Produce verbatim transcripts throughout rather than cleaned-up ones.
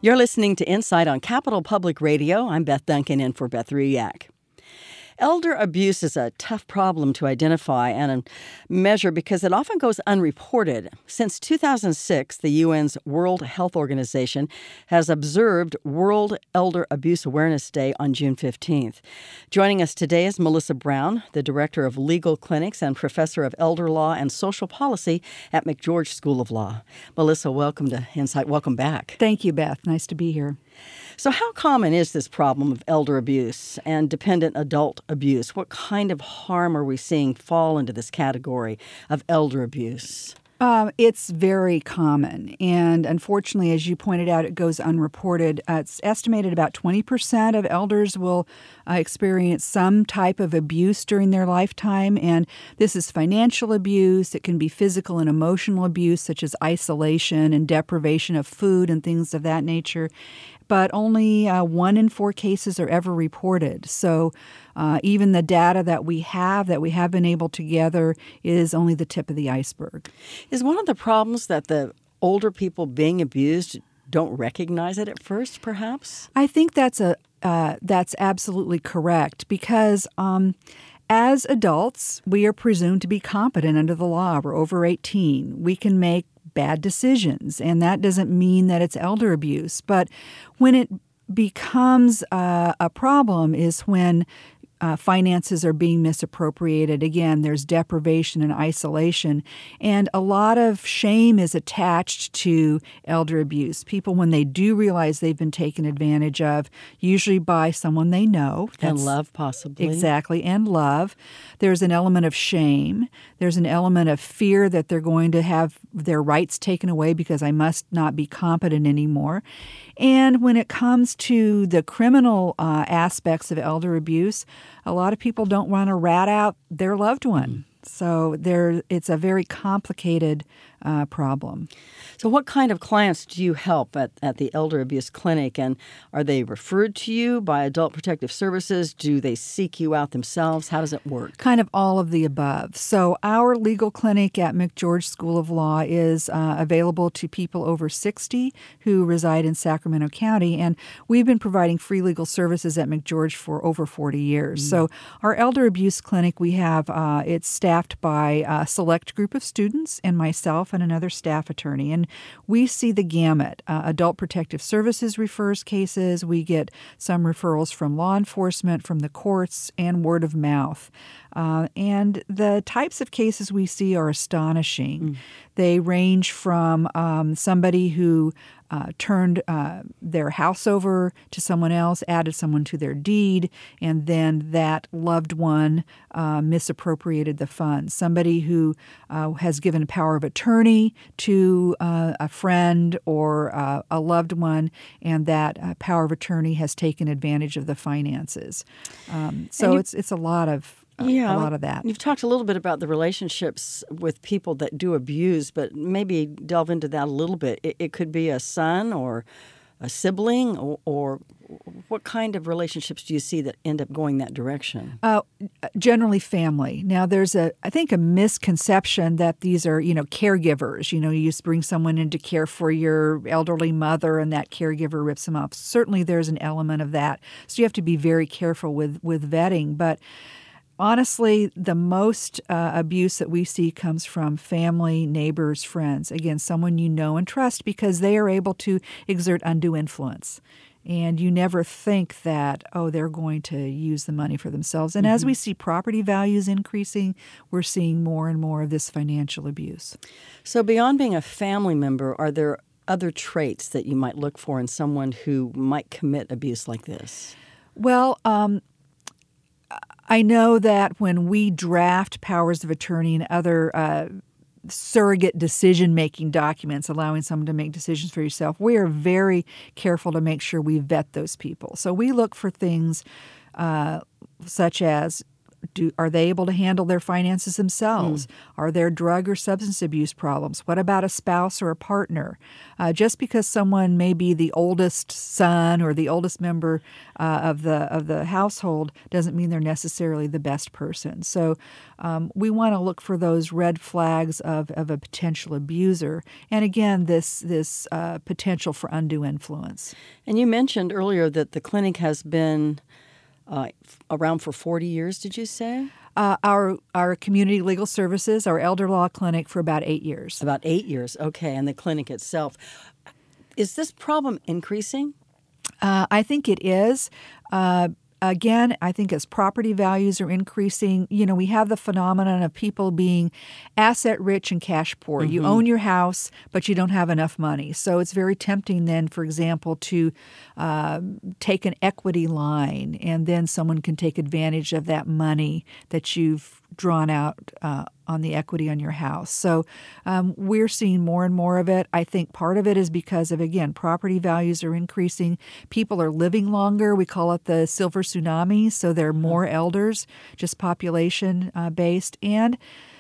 You're listening to Insight on Capital Public Radio. I'm Beth Duncan in for Beth Ruyak. Elder abuse is a tough problem to identify and measure because it often goes unreported. Since two thousand six, the U N's World Health Organization has observed World Elder Abuse Awareness Day on June fifteenth. Joining us today is Melissa Brown, the Director of Legal Clinics and Professor of Elder Law and Social Policy at McGeorge School of Law. Melissa, welcome to Insight. Welcome back. Thank you, Beth. Nice to be here. So how common is this problem of elder abuse and dependent adult abuse? What kind of harm are we seeing fall into this category of elder abuse? Uh, it's very common. And unfortunately, as you pointed out, it goes unreported. Uh, it's estimated about twenty percent of elders will uh, experience some type of abuse during their lifetime. And this is financial abuse. It can be physical and emotional abuse, such as isolation and deprivation of food and things of that nature. But only uh, one in four cases are ever reported. So uh, even the data that we have, that we have been able to gather, is only the tip of the iceberg. Is one of the problems that the older people being abused don't recognize it at first, perhaps? I think that's a uh, that's absolutely correct because um, as adults, we are presumed to be competent under the law. We're over eighteen. We can make bad decisions, and that doesn't mean that it's elder abuse. But when it becomes uh, a problem is when uh, finances are being misappropriated. Again, there's deprivation and isolation, and a lot of shame is attached to elder abuse. People, when they do realize they've been taken advantage of, usually by someone they know. And love, possibly. Exactly, and love. There's an element of shame. There's an element of fear that they're going to have their rights taken away because I must not be competent anymore. And when it comes to the criminal uh, aspects of elder abuse, a lot of people don't want to rat out their loved one. Mm. So there, it's a very complicated uh, problem. So what kind of clients do you help at, at the Elder Abuse Clinic? And are they referred to you by Adult Protective Services? Do they seek you out themselves? How does it work? Kind of all of the above. So our legal clinic at McGeorge School of Law is uh, available to people over sixty who reside in Sacramento County. And we've been providing free legal services at McGeorge for over forty years. Mm. So our Elder Abuse Clinic, we have, uh, it's staffed by a select group of students and myself and another staff attorney. And we see the gamut. Uh, Adult Protective Services refers cases. We get some referrals from law enforcement, from the courts, and word of mouth. Uh, and the types of cases we see are astonishing. Mm. They range from um, somebody who uh, turned uh, their house over to someone else, added someone to their deed, and then that loved one uh, misappropriated the funds. Somebody who uh, has given power of attorney to uh, a friend or uh, a loved one, and that uh, power of attorney has taken advantage of the finances. Um, so you- it's it's a lot of Yeah, a lot of that. You've talked a little bit about the relationships with people that do abuse, but maybe delve into that a little bit. It, it could be a son or a sibling, or, or what kind of relationships do you see that end up going that direction? Uh, generally family. Now, there's a, I think, a misconception that these are, you know, caregivers. You know, you just bring someone in to care for your elderly mother and that caregiver rips them off. Certainly there's an element of that. So you have to be very careful with, with vetting. But honestly, the most uh, abuse that we see comes from family, neighbors, friends. Again, someone you know and trust because they are able to exert undue influence. And you never think that, oh, they're going to use the money for themselves. And mm-hmm. as we see property values increasing, we're seeing more and more of this financial abuse. So beyond being a family member, are there other traits that you might look for in someone who might commit abuse like this? Well, um, I know that when we draft powers of attorney and other uh, surrogate decision-making documents allowing someone to make decisions for yourself, we are very careful to make sure we vet those people. So we look for things uh, such as Do, are they able to handle their finances themselves? Mm. Are there drug or substance abuse problems? What about a spouse or a partner? Uh, just because someone may be the oldest son or the oldest member uh, of the of the household doesn't mean they're necessarily the best person. So um, we want to look for those red flags of, of a potential abuser. And again, this this uh, potential for undue influence. And you mentioned earlier that the clinic has been Uh, around for forty years, did you say? Uh, our our community legal services, our elder law clinic, for about eight years. About eight years, okay. And the clinic itself. Is this problem increasing? Uh, I think it is. Uh, Again, I think as property values are increasing, you know, we have the phenomenon of people being asset rich and cash poor. Mm-hmm. You own your house, but you don't have enough money. So it's very tempting then, for example, to uh, take an equity line, and then someone can take advantage of that money that you've drawn out uh, on the equity on your house. So um, we're seeing more and more of it. I think part of it is because of, again, property values are increasing. People are living longer. We call it the silver tsunami. So there are more elders, just population uh, based. And,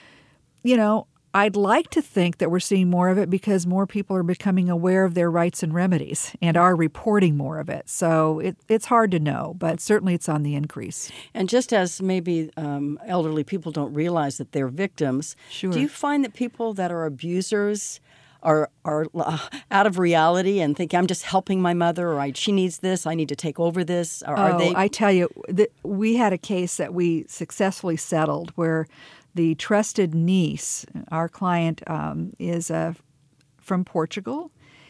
you know, I'd like to think that we're seeing more of it because more people are becoming aware of their rights and remedies and are reporting more of it. So it, it's hard to know, but certainly it's on the increase. And just as maybe um, elderly people don't realize that they're victims, sure. do you find that people that are abusers are are uh, out of reality and think, I'm just helping my mother, or I, she needs this, I need to take over this? Or oh, are they? I tell you, the, we had a case that we successfully settled where the trusted niece, our client um, is uh, from Portugal,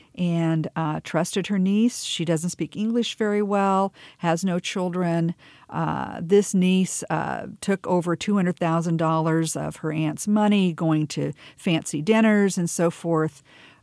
and uh, trusted her niece. She doesn't speak English very well, has no children. Uh, this niece uh, took over two hundred thousand dollars of her aunt's money, going to fancy dinners and so forth,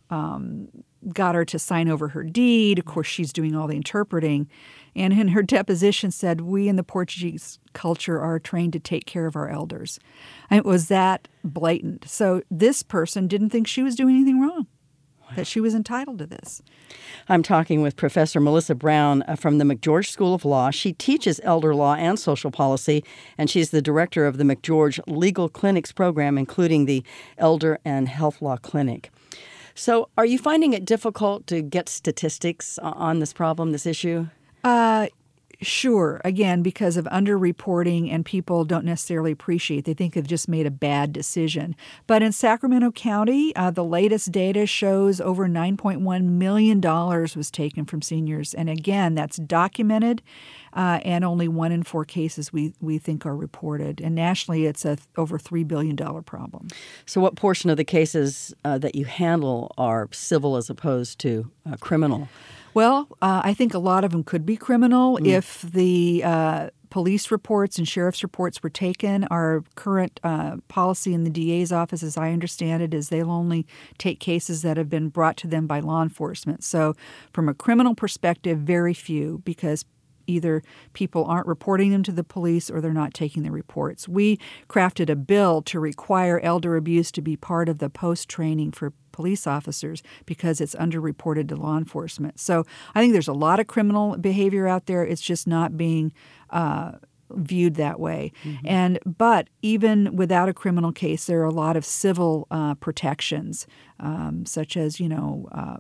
um, got her to sign over her deed. Of course, she's doing all the interpreting. And in her deposition said, we in the Portuguese culture are trained to take care of our elders. And it was that blatant. So this person didn't think she was doing anything wrong, that she was entitled to this. I'm talking with Professor Melissa Brown uh, from the McGeorge School of Law. She teaches elder law and social policy, and she's the director of the McGeorge Legal Clinics program, including the Elder and Health Law Clinic. So are you finding it difficult to get statistics on this problem, this issue? Uh, sure. Again, because of underreporting, and people don't necessarily appreciate. They think they've just made a bad decision. But in Sacramento County, uh, the latest data shows over nine point one million dollars was taken from seniors. And again, that's documented, uh, and only one in four cases we, we think are reported. And nationally, it's a th- over three billion dollars problem. So what portion of the cases uh, that you handle are civil as opposed to uh, criminal? Well, uh, I think a lot of them could be criminal mm. if the uh, police reports and sheriff's reports were taken. Our current uh, policy in the D A's office, as I understand it, is they'll only take cases that have been brought to them by law enforcement. So from a criminal perspective, very few, because either people aren't reporting them to the police or they're not taking the reports. We crafted a bill to require elder abuse to be part of the post-training for police officers because it's underreported to law enforcement. So I think there's a lot of criminal behavior out there. It's just not being uh, viewed that way. Mm-hmm. And but even without a criminal case, there are a lot of civil uh, protections, um, such as, you know, uh,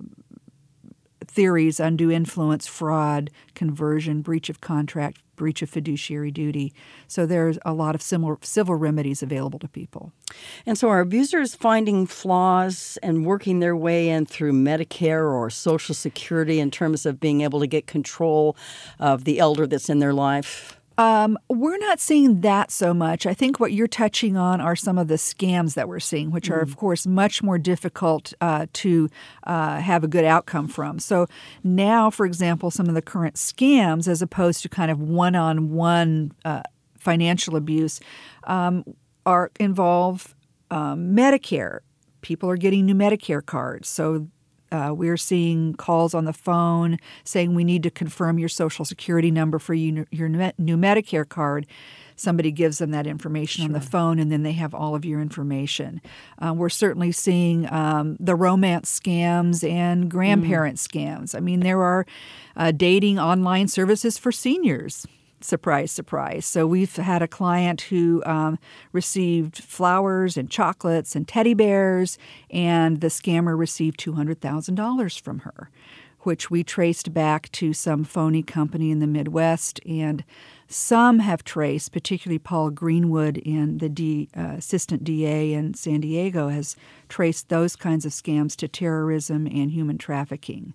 theories, undue influence, fraud, conversion, breach of contract, breach of fiduciary duty. So there's a lot of similar civil remedies available to people. And so are abusers finding flaws and working their way in through Medicare or Social Security in terms of being able to get control of the elder that's in their life? Um, we're not seeing that so much. I think what you're touching on are some of the scams that we're seeing, which are, of course, much more difficult uh, to uh, have a good outcome from. So now, for example, some of the current scams, as opposed to kind of one-on-one uh, financial abuse, um, are involve um, Medicare. People are getting new Medicare cards. So Uh, we're seeing calls on the phone saying we need to confirm your Social Security number for you, your new Medicare card. Somebody gives them that information Sure. on the phone, and then they have all of your information. Uh, we're certainly seeing um, the romance scams and grandparent mm. scams. I mean, there are uh, dating online services for seniors. Surprise, surprise. So we've had a client who um, received flowers and chocolates and teddy bears, and the scammer received two hundred thousand dollars from her, which we traced back to some phony company in the Midwest. And some have traced, particularly Paul Greenwood in the D, uh, assistant D A in San Diego, has traced those kinds of scams to terrorism and human trafficking.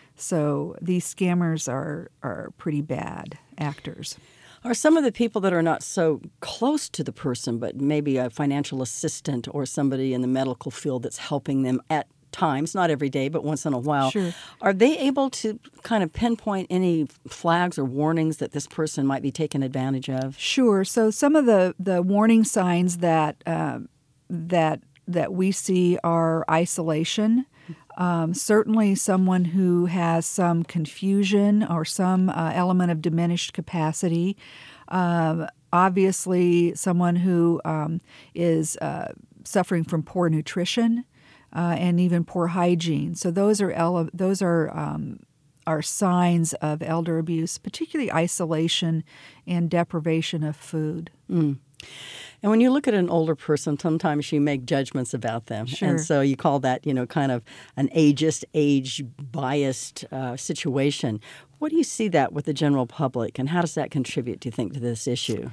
So these scammers are, are pretty bad actors. Are some of the people that are not so close to the person, but maybe a financial assistant or somebody in the medical field that's helping them at times, not every day, but once in a while, Sure. Are they able to kind of pinpoint any flags or warnings that this person might be taken advantage of? Sure. So some of the, the warning signs that uh, that that we see are isolation. Um, certainly someone who has some confusion or some uh, element of diminished capacity. Um, obviously, someone who um, is uh, suffering from poor nutrition uh, and even poor hygiene. So those are ele- those are um, are signs of elder abuse, particularly isolation and deprivation of food. Mm. And when you look at an older person, sometimes you make judgments about them. Sure. And so you call that, you know, kind of an ageist, age-biased uh, situation. What do you see that with the general public, and how does that contribute, do you think, to this issue?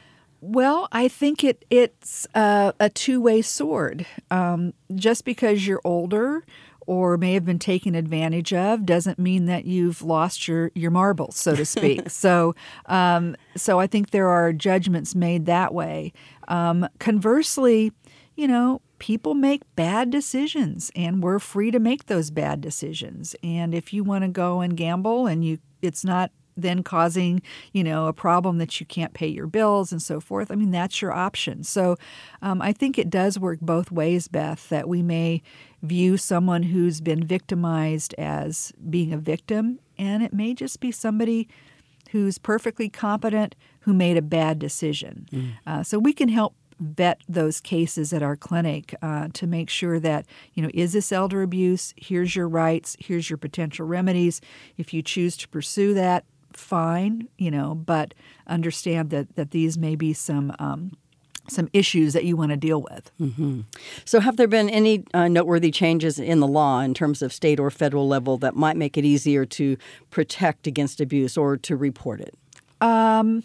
Well, I think it it's uh, a two-way sword. Um, just because you're older or may have been taken advantage of doesn't mean that you've lost your, your marbles, so to speak. so um, so I think there are judgments made that way. Um, conversely, you know, people make bad decisions, and we're free to make those bad decisions. And if you want to go and gamble and you it's not then causing, you know, a problem that you can't pay your bills and so forth, I mean, that's your option. So um, I think it does work both ways, Beth, that we may view someone who's been victimized as being a victim, and it may just be somebody who's perfectly competent who made a bad decision. Mm. Uh, so we can help vet those cases at our clinic uh, to make sure that, you know, is this elder abuse? Here's your rights. Here's your potential remedies. If you choose to pursue that, fine, you know, but understand that, that these may be some um, some issues that you want to deal with. Mm-hmm. So have there been any uh, noteworthy changes in the law in terms of state or federal level that might make it easier to protect against abuse or to report it? Um,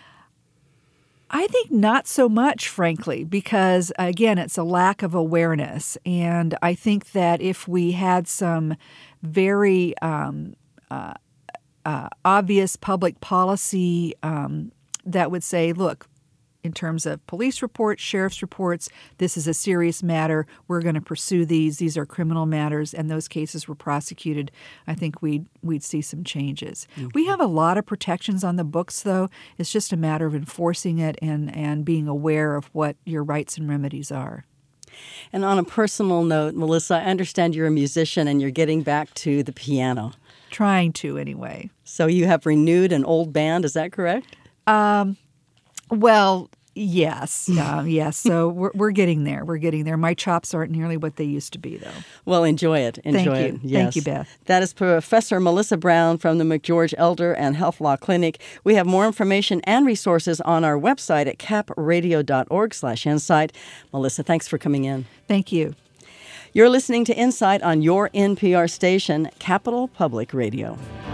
I think not so much, frankly, because, again, it's a lack of awareness. And I think that if we had some very um, uh, uh, obvious public policy um, that would say, look, in terms of police reports, sheriff's reports, this is a serious matter. We're going to pursue these. These are criminal matters, and those cases were prosecuted. I think we'd we'd see some changes. Okay. We have a lot of protections on the books, though. It's just a matter of enforcing it and, and being aware of what your rights and remedies are. And on a personal note, Melissa, I understand you're a musician and you're getting back to the piano. Trying to, anyway. So you have renewed an old band, is that correct? Um, well, yes. Uh, yes. So we're, we're getting there. We're getting there. My chops aren't nearly what they used to be, though. Well, enjoy it. Enjoy Thank you. it. Yes. Thank you, Beth. That is Professor Melissa Brown from the McGeorge Elder and Health Law Clinic. We have more information and resources on our website at capradio.org slash insight. Melissa, thanks for coming in. Thank you. You're listening to Insight on your N P R station, Capital Public Radio.